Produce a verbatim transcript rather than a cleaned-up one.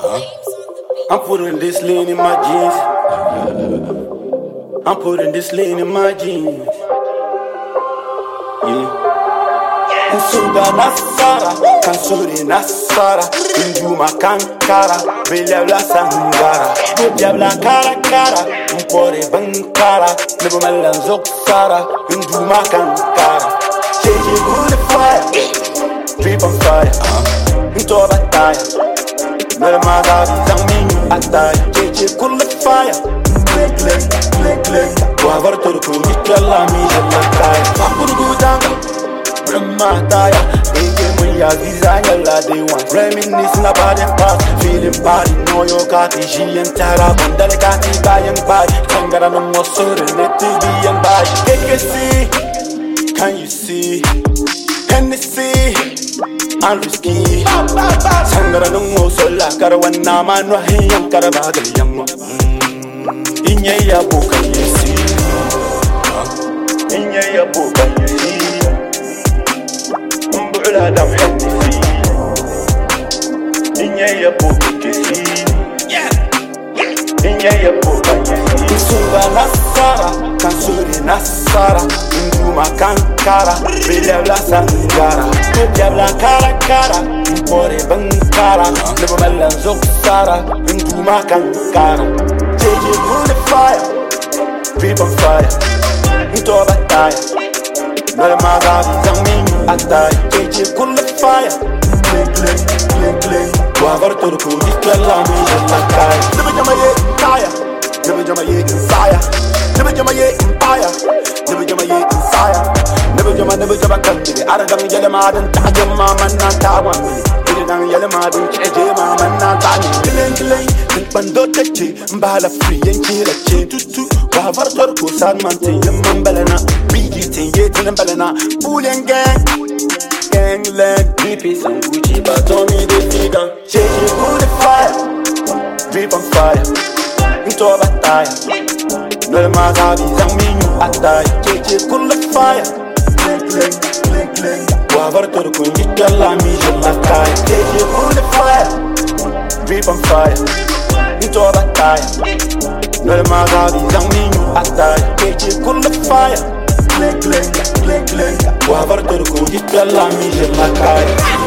I'm putting this lean in my jeans. I'm putting this lean in my jeans. Yeah. Suda nasara, kansuri nasara, induma kankara, beliabla sangara, beliabla cara cara, mpore bankara, nebo melan zoksara, induma kankara. Cheche cool fire, drip on fire, into bataya, mele magabi zangminyu ataya. Cheche cool fire, click click click click, wavar turku ditla mi jalla kaya. Apur gudanga. Mataya, eke muya vizanya la day one. Reminiscing about the past, feeling body, know your kati, she and Tara, Bundale kati, buy and buy, Kangara no more serenity, be and buy. Take a see, can you see? Hennessy, and risky. Sangara no more sola, Karawana, man, Rahim, Karabaga, young. Inya book, can you see? Inya book, can you see? Adam Hennessy, Inya ya Bukisi, Inya ya Bukisi. Sunga nasara, kansuri nasara, induma kankara, beliabla sangara, beliabla cara cara, mpore bankara, nebo melan zoksara, induma kankara. Cheche cool the fire, drip on fire, into bataya, mele magabi zangminyu ataya. Cheche cool the fire, click click click click, wavar turku ditla mi jalla kaya. Never jama ye kaya, never jama ye fire, never jama ye empire, never jama ye fire, never jama never jama kanti. Aradang yele madan tajam man na tawan, aradang yele madan cheche man na tani. Killing killing, bando cheche, mbala free and chila che tutu. Wavar turku san manti yembalana, bigi tin ye tin Pool and gang. Gangland, drip is on Gucci, but Tommy the figure. Cheche cool the fire, drip on fire, into a bataya. No magabi zangminyu ataya. Cheche cool the fire, click click click click, wavar turku ditla mi jalla kaya. Cheche cool the fire, drip on fire, into a bataya. No magabi zangminyu ataya. Cheche cool the fire, click click click click, wavar turku ditla mi jalla kaya.